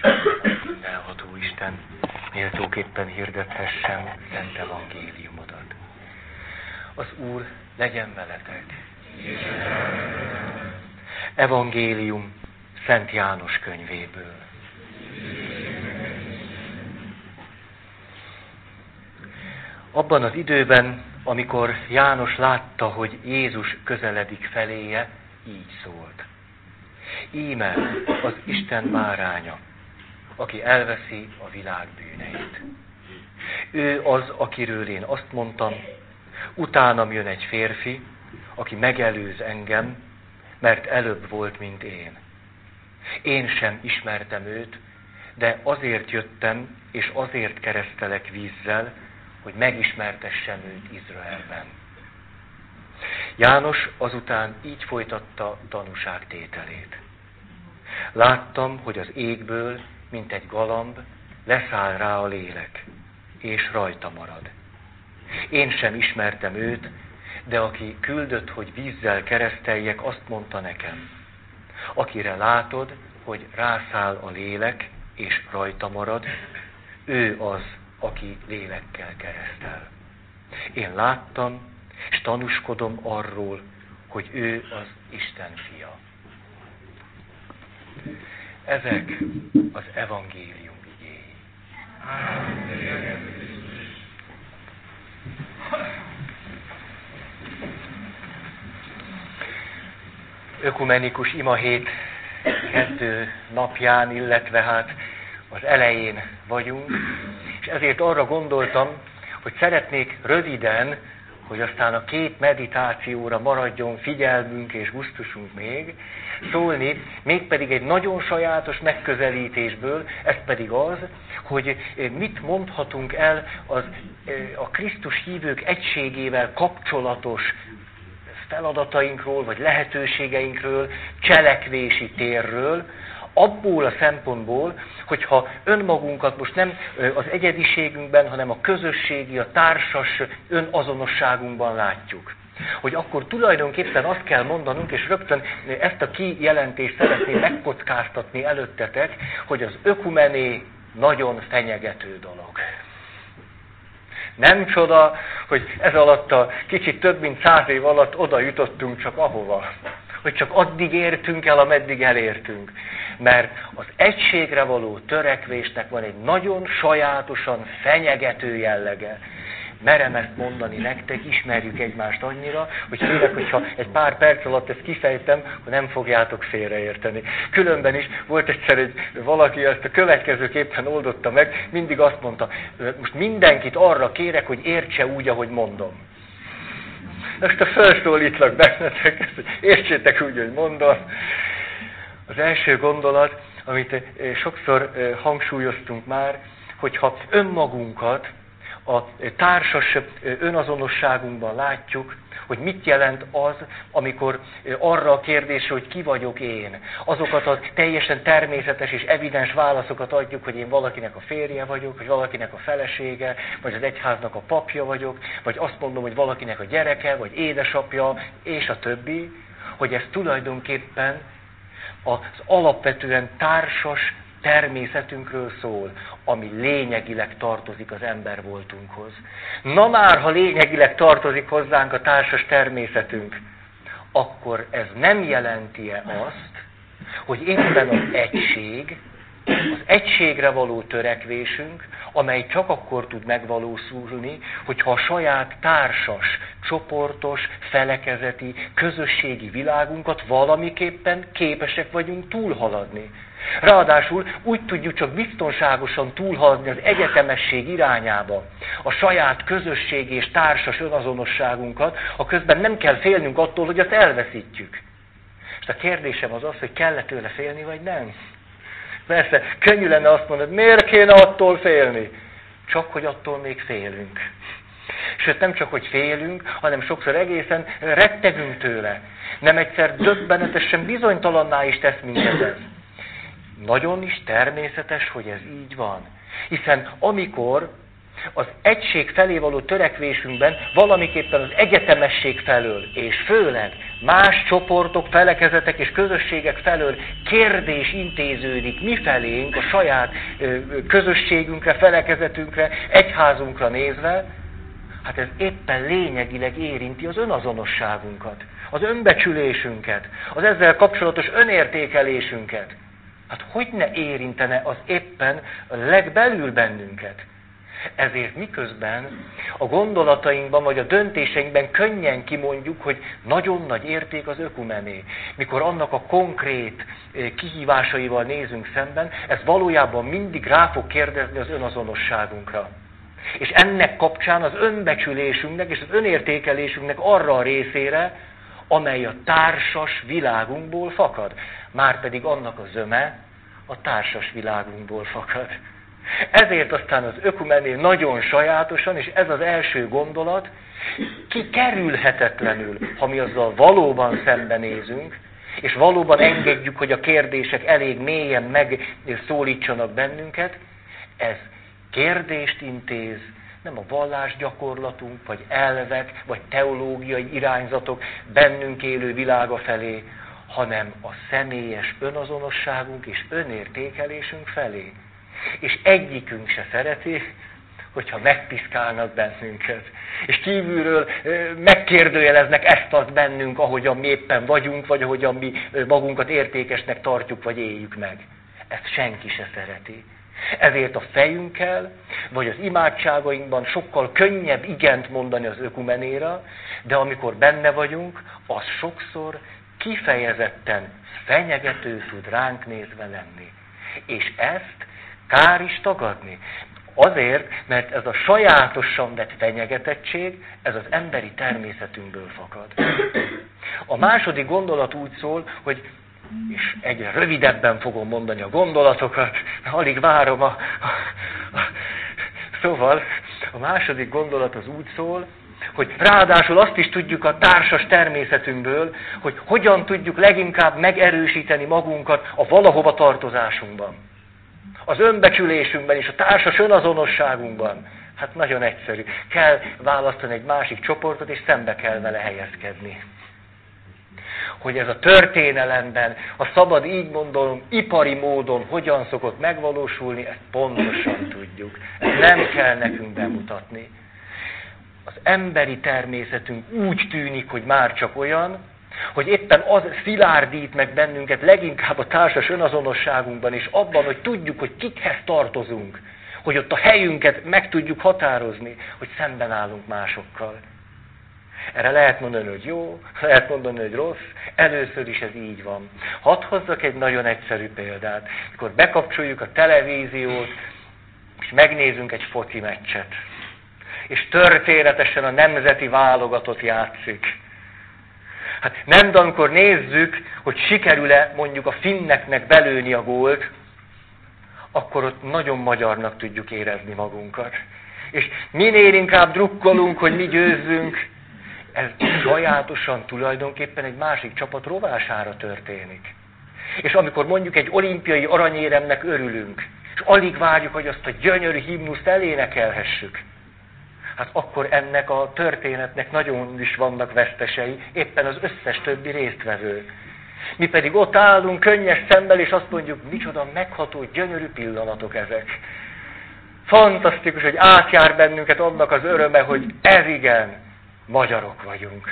Mindenható Isten, méltóképpen hirdethessem szent evangéliumodat. Az Úr legyen veletek. Evangélium Szent János könyvéből. Abban az időben, amikor János látta, hogy Jézus közeledik feléje, így szólt. Íme az Isten báránya, aki elveszi a világ bűneit. Ő az, akiről én azt mondtam, utánam jön egy férfi, aki megelőz engem, mert előbb volt, mint én. Én sem ismertem őt, de azért jöttem, és azért keresztelek vízzel, hogy megismertessem őt Izraelben. János azután így folytatta tanúságtételét. Láttam, hogy az égből, mint egy galamb, leszáll rá a lélek, és rajta marad. Én sem ismertem őt, de aki küldött, hogy vízzel kereszteljek, azt mondta nekem. Akire látod, hogy rászáll a lélek, és rajta marad, ő az, aki lélekkel keresztel. Én láttam, és tanúskodom arról, hogy ő az Isten fia. Ezek az evangélium igéi. Ökumenikus imahét kezdő napján, illetve hát az elején vagyunk, és ezért arra gondoltam, hogy szeretnék röviden, hogy aztán a két meditációra maradjon figyelmünk és gusztusunk még, szólni, mégpedig egy nagyon sajátos megközelítésből, ez pedig az, hogy mit mondhatunk el a Krisztus hívők egységével kapcsolatos feladatainkról, vagy lehetőségeinkről, cselekvési térről, abból a szempontból, hogyha önmagunkat most nem az egyediségünkben, hanem a közösségi, a társas önazonosságunkban látjuk. Hogy akkor tulajdonképpen azt kell mondanunk, és rögtön ezt a kijelentést szeretném megkockáztatni előttetek, hogy az ökumené nagyon fenyegető dolog. Nem csoda, hogy ez alatt a kicsit több mint 100 év alatt oda jutottunk csak ahova. Hogy csak addig értünk el, ameddig elértünk. Mert az egységre való törekvésnek van egy nagyon sajátosan fenyegető jellege. Merem ezt mondani nektek, ismerjük egymást annyira, hogy félek, hogyha egy pár perc alatt ezt kifejtem, hogy nem fogjátok félreérteni. Különben is volt egyszer valaki, ezt a következőképpen oldotta meg, mindig azt mondta, most mindenkit arra kérek, hogy értse úgy, ahogy mondom. Most a felszólítlak bennetek, hogy értsétek úgy, hogy mondom. Az első gondolat, amit sokszor hangsúlyoztunk már, hogyha önmagunkat a társas önazonosságunkban látjuk, hogy mit jelent az, amikor arra a kérdésre, hogy ki vagyok én. Azokat a teljesen természetes és evidens válaszokat adjuk, hogy én valakinek a férje vagyok, vagy valakinek a felesége, vagy az egyháznak a papja vagyok, vagy azt mondom, hogy valakinek a gyereke, vagy édesapja, és a többi, hogy ez tulajdonképpen az alapvetően társas természetünkről szól, ami lényegileg tartozik az embervoltunkhoz. Na már, ha lényegileg tartozik hozzánk a társas természetünk, akkor ez nem jelenti-e azt, hogy éppen az egységre való törekvésünk, amely csak akkor tud megvalósulni, hogyha a saját társas, csoportos, felekezeti, közösségi világunkat valamiképpen képesek vagyunk túlhaladni. Ráadásul úgy tudjuk csak biztonságosan túlhaladni az egyetemesség irányába a saját közösségi és társas önazonosságunkat, ha közben nem kell félnünk attól, hogy azt elveszítjük. És a kérdésem az, hogy kell-e tőle félni, vagy nem? Persze, könnyű lenne azt mondani, miért kéne attól félni? Csak, hogy attól még félünk. Sőt, nem csak, hogy félünk, hanem sokszor egészen rettegünk tőle. Nem egyszer döbbenetesen bizonytalanná is tesz minket ez. Nagyon is természetes, hogy ez így van. Hiszen amikor az egység felé való törekvésünkben valamiképpen az egyetemesség felől, és főleg más csoportok, felekezetek és közösségek felől kérdés intéződik mi felénk, a saját közösségünkre, felekezetünkre, egyházunkra nézve, hát ez éppen lényegileg érinti az önazonosságunkat, az önbecsülésünket, az ezzel kapcsolatos önértékelésünket. Hát hogy ne érintene az éppen a legbelül bennünket? Ezért miközben a gondolatainkban vagy a döntéseinkben könnyen kimondjuk, hogy nagyon nagy érték az ökumené. Mikor annak a konkrét kihívásaival nézünk szemben, ez valójában mindig rá fog kérdezni az önazonosságunkra. És ennek kapcsán az önbecsülésünknek és az önértékelésünknek arra a részére, amely a társas világunkból fakad. Márpedig annak a zöme a társas világunkból fakad. Ezért aztán az ökumené nagyon sajátosan, és ez az első gondolat, kikerülhetetlenül, ha mi azzal valóban szembenézünk, és valóban engedjük, hogy a kérdések elég mélyen megszólítsanak bennünket, ez kérdést intéz, nem a vallásgyakorlatunk, vagy elvek, vagy teológiai irányzatok bennünk élő világa felé, hanem a személyes önazonosságunk és önértékelésünk felé. És egyikünk se szereti, hogyha megpiszkálnak bennünket. És kívülről megkérdőjeleznek ezt-azt bennünk, ahogyan mi éppen vagyunk, vagy ahogyan mi magunkat értékesnek tartjuk, vagy éljük meg. Ezt senki se szereti. Ezért a fejünkkel, vagy az imádságainkban sokkal könnyebb igent mondani az ökumenéra, de amikor benne vagyunk, az sokszor kifejezetten fenyegető tud ránk nézve lenni. És ezt kár is tagadni. Azért, mert ez a sajátosan vett fenyegetettség, ez az emberi természetünkből fakad. A második gondolat úgy szól, hogy, és egyre rövidebben fogom mondani a gondolatokat, alig várom Szóval a második gondolat az úgy szól, hogy ráadásul azt is tudjuk a társas természetünkből, hogy hogyan tudjuk leginkább megerősíteni magunkat a valahova tartozásunkban. Az önbecsülésünkben és a társas önazonosságunkban. Hát nagyon egyszerű. Kell választani egy másik csoportot, és szembe kell vele helyezkedni. Hogy ez a történelemben, ha szabad így mondom, ipari módon hogyan szokott megvalósulni, ezt pontosan tudjuk. Ezt nem kell nekünk bemutatni. Az emberi természetünk úgy tűnik, hogy már csak olyan, hogy éppen az szilárdít meg bennünket leginkább a társas önazonosságunkban, és abban, hogy tudjuk, hogy kikhez tartozunk, hogy ott a helyünket meg tudjuk határozni, hogy szemben állunk másokkal. Erre lehet mondani, hogy jó, lehet mondani, hogy rossz, először is ez így van. Hadd hozzak egy nagyon egyszerű példát. Mikor bekapcsoljuk a televíziót, és megnézünk egy foci meccset, és történetesen a nemzeti válogatott játszik. Hát nem, de amikor nézzük, hogy sikerül-e mondjuk a finneknek belőni a gólt, akkor ott nagyon magyarnak tudjuk érezni magunkat. És minél inkább drukkolunk, hogy mi győzzünk, ez sajátosan tulajdonképpen egy másik csapat rovására történik. És amikor mondjuk egy olimpiai aranyéremnek örülünk, és alig várjuk, hogy azt a gyönyörű himnuszt elénekelhessük, hát akkor ennek a történetnek nagyon is vannak vesztesei, éppen az összes többi résztvevő. Mi pedig ott állunk könnyes szemmel, és azt mondjuk, micsoda megható, gyönyörű pillanatok ezek. Fantasztikus, hogy átjár bennünket annak az öröme, hogy ez igen, magyarok vagyunk.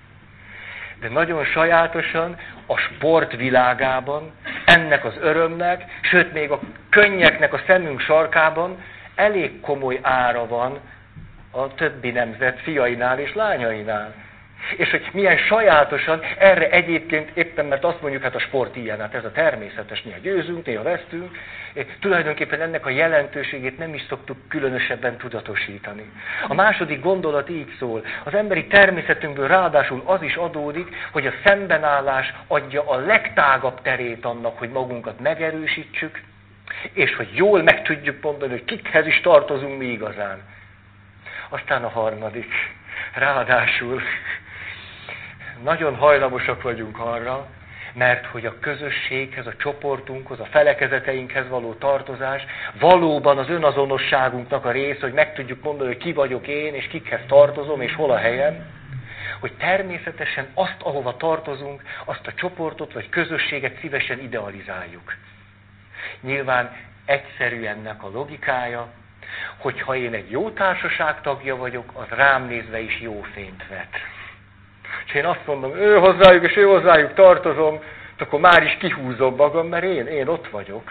De nagyon sajátosan a sport világában ennek az örömnek, sőt még a könnyeknek a szemünk sarkában elég komoly ára van a többi nemzet fiainál és lányainál. És hogy milyen sajátosan erre egyébként éppen, mert azt mondjuk, hát a sport ilyen, hát ez a természetes, néha győzünk, néha vesztünk, tulajdonképpen ennek a jelentőségét nem is szoktuk különösebben tudatosítani. A második gondolat így szól, az emberi természetünkből ráadásul az is adódik, hogy a szembenállás adja a legtágabb terét annak, hogy magunkat megerősítsük, és hogy jól meg tudjuk mondani, hogy kikhez is tartozunk mi igazán. Aztán a harmadik, ráadásul nagyon hajlamosak vagyunk arra, Mert hogy a közösséghez, a csoportunkhoz, a felekezeteinkhez való tartozás valóban az önazonosságunknak a része, hogy meg tudjuk mondani, hogy ki vagyok én, és kikhez tartozom, és hol a helyem. Hogy természetesen azt, ahova tartozunk, azt a csoportot vagy közösséget szívesen idealizáljuk. Nyilván egyszerű ennek a logikája, hogy ha én egy jó társaság tagja vagyok, az rám nézve is jó fényt vet. És én azt mondom, ő hozzájuk és ő hozzájuk tartozom, akkor már is kihúzom magam, mert én ott vagyok.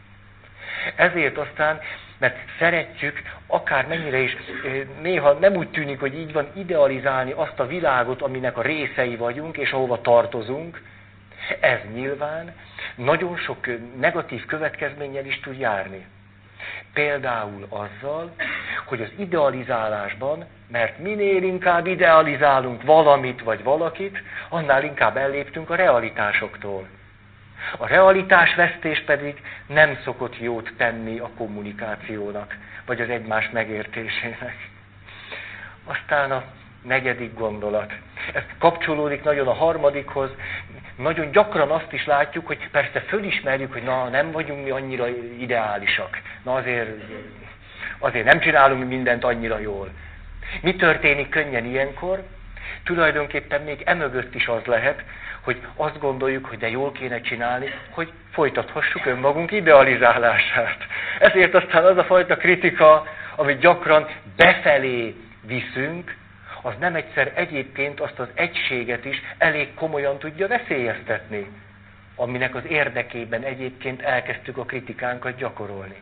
Ezért aztán, mert szeretjük, akármennyire is, néha nem úgy tűnik, hogy így van, idealizálni azt a világot, aminek a részei vagyunk, és ahova tartozunk. Ez nyilván nagyon sok negatív következménnyel is tud járni. Például azzal, hogy az idealizálásban, mert minél inkább idealizálunk valamit vagy valakit, annál inkább elléptünk a realitásoktól. A realitásvesztés pedig nem szokott jót tenni a kommunikációnak, vagy az egymás megértésének. Aztán a negyedik gondolat. Ez kapcsolódik nagyon a harmadikhoz. Nagyon gyakran azt is látjuk, hogy persze fölismerjük, hogy nem vagyunk mi annyira ideálisak. Azért nem csinálunk mindent annyira jól. Mi történik könnyen ilyenkor? Tulajdonképpen még emögött is az lehet, hogy azt gondoljuk, hogy de jól kéne csinálni, hogy folytathassuk önmagunk idealizálását. Ezért aztán az a fajta kritika, amit gyakran befelé viszünk, az nem egyszer egyébként azt az egységet is elég komolyan tudja veszélyeztetni, aminek az érdekében egyébként elkezdtük a kritikánkat gyakorolni.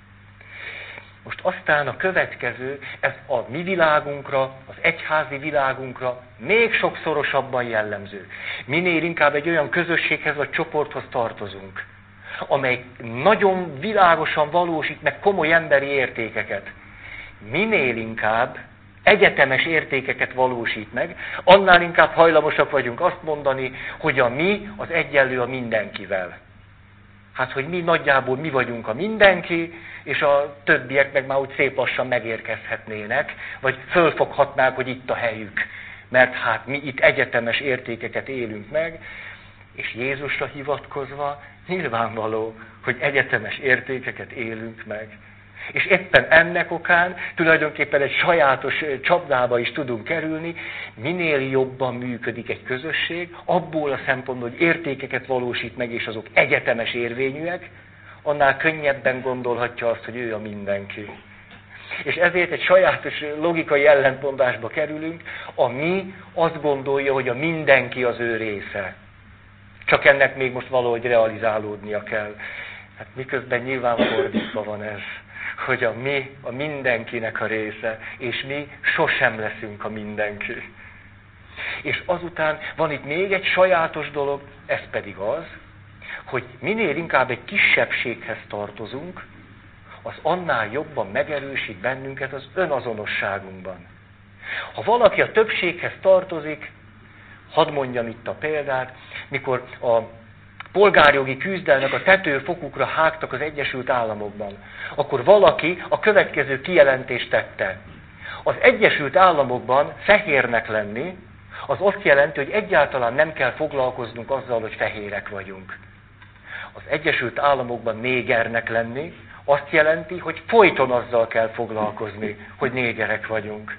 Most aztán a következő, ez a mi világunkra, az egyházi világunkra még sokszorosabban jellemző. Minél inkább egy olyan közösséghez vagy csoporthoz tartozunk, amely nagyon világosan valósít meg komoly emberi értékeket. Minél inkább egyetemes értékeket valósít meg, annál inkább hajlamosak vagyunk azt mondani, hogy a mi az egyenlő a mindenkivel. Hát, hogy mi nagyjából mi vagyunk a mindenki, és a többiek meg már úgy szép lassan megérkezhetnének, vagy fölfoghatnák, hogy itt a helyük. Mert hát mi itt egyetemes értékeket élünk meg, és Jézusra hivatkozva nyilvánvaló, hogy egyetemes értékeket élünk meg. És éppen ennek okán tulajdonképpen egy sajátos csapdába is tudunk kerülni, minél jobban működik egy közösség, abból a szempontból, hogy értékeket valósít meg, és azok egyetemes érvényűek, annál könnyebben gondolhatja azt, hogy ő a mindenki. És ezért egy sajátos logikai ellentmondásba kerülünk, a mi azt gondolja, hogy a mindenki az ő része. Csak ennek még most valahogy realizálódnia kell. Hát miközben nyilván fordítva van ez, hogy a mi a mindenkinek a része, és mi sosem leszünk a mindenki. És azután van itt még egy sajátos dolog, ez pedig az, hogy minél inkább egy kisebbséghez tartozunk, az annál jobban megerősít bennünket az önazonosságunkban. Ha valaki a többséghez tartozik, hadd mondjam itt a példát, mikor a polgárjogi küzdelmek a tetőfokukra hágtak az Egyesült Államokban, akkor valaki a következő kijelentést tette. Az Egyesült Államokban fehérnek lenni, az azt jelenti, hogy egyáltalán nem kell foglalkoznunk azzal, hogy fehérek vagyunk. Az Egyesült Államokban négernek lenni, azt jelenti, hogy folyton azzal kell foglalkozni, hogy négerek vagyunk.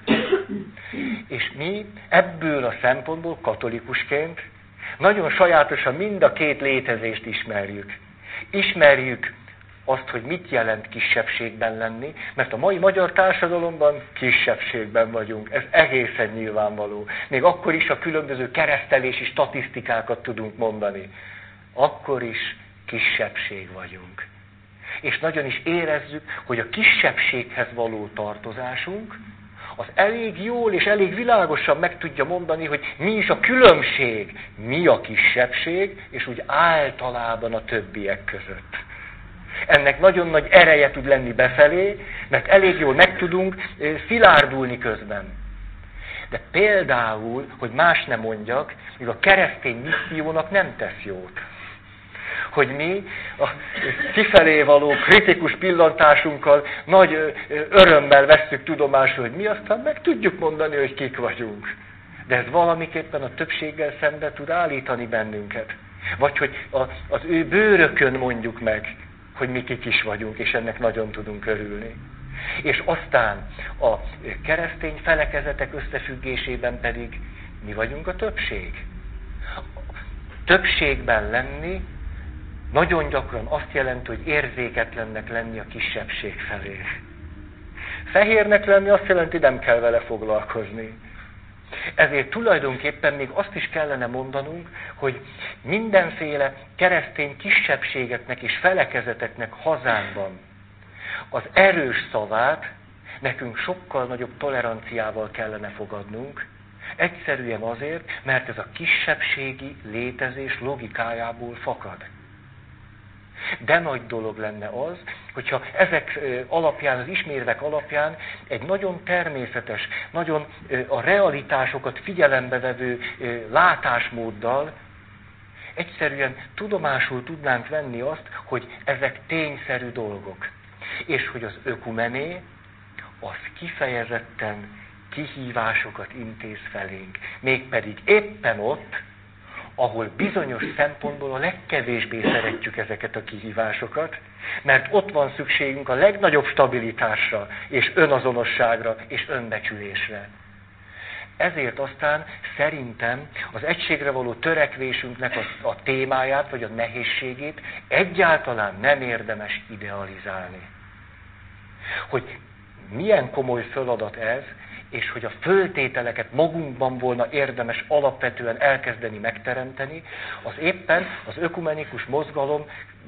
És mi ebből a szempontból katolikusként nagyon sajátosan mind a két létezést ismerjük. Ismerjük azt, hogy mit jelent kisebbségben lenni, mert a mai magyar társadalomban kisebbségben vagyunk. Ez egészen nyilvánvaló. Még akkor is a különböző keresztelési statisztikákat tudunk mondani. Akkor is kisebbség vagyunk. És nagyon is érezzük, hogy a kisebbséghez való tartozásunk az elég jól és elég világosan meg tudja mondani, hogy mi is a különbség, mi a kisebbség, és úgy általában a többiek között. Ennek nagyon nagy ereje tud lenni befelé, mert elég jól meg tudunk szilárdulni közben. De például, hogy más nem mondjak, még a keresztény missziónak nem tesz jót. Hogy mi a kifelé való kritikus pillantásunkkal nagy örömmel vesszük tudomásul, hogy mi aztán meg tudjuk mondani, hogy kik vagyunk. De ez valamiképpen a többséggel szembe tud állítani bennünket. Vagy hogy az ő bőrökön mondjuk meg, hogy mi kik is vagyunk, és ennek nagyon tudunk örülni. És aztán a keresztény felekezetek összefüggésében pedig mi vagyunk a többség. Többségben lenni nagyon gyakran azt jelenti, hogy érzéketlennek lenni a kisebbség felé. Fehérnek lenni azt jelenti, hogy nem kell vele foglalkozni. Ezért tulajdonképpen még azt is kellene mondanunk, hogy mindenféle keresztény kisebbségeknek és felekezeteknek hazánkban az erős szavát nekünk sokkal nagyobb toleranciával kellene fogadnunk, egyszerűen azért, mert ez a kisebbségi létezés logikájából fakad. De nagy dolog lenne az, hogyha ezek alapján, az ismérvek alapján egy nagyon természetes, nagyon a realitásokat figyelembe vevő látásmóddal egyszerűen tudomásul tudnánk venni azt, hogy ezek tényszerű dolgok. És hogy az ökumené az kifejezetten kihívásokat intéz felénk. Mégpedig éppen ott, ahol bizonyos szempontból a legkevésbé szeretjük ezeket a kihívásokat, mert ott van szükségünk a legnagyobb stabilitásra, és önazonosságra, és önbecsülésre. Ezért aztán szerintem az egységre való törekvésünknek a témáját, vagy a nehézségét egyáltalán nem érdemes idealizálni. Hogy milyen komoly feladat ez, és hogy a föltételeket magunkban volna érdemes alapvetően elkezdeni megteremteni, az éppen az ökumenikus mozgalom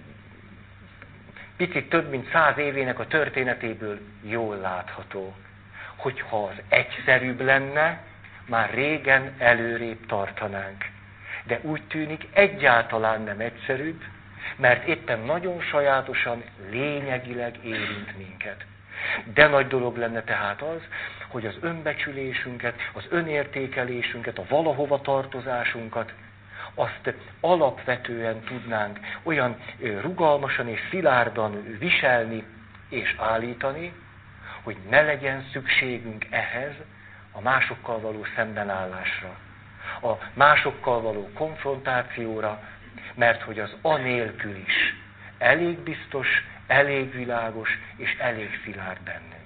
picit több mint 100 évének a történetéből jól látható. Hogyha az egyszerűbb lenne, már régen előrébb tartanánk. De úgy tűnik egyáltalán nem egyszerűbb, mert éppen nagyon sajátosan, lényegileg érint minket. De nagy dolog lenne tehát az, hogy az önbecsülésünket, az önértékelésünket, a valahova tartozásunkat, azt alapvetően tudnánk olyan rugalmasan és szilárdan viselni és állítani, hogy ne legyen szükségünk ehhez a másokkal való szembenállásra, a másokkal való konfrontációra, mert hogy az anélkül is elég biztos, elég világos és elég szilárd bennünk.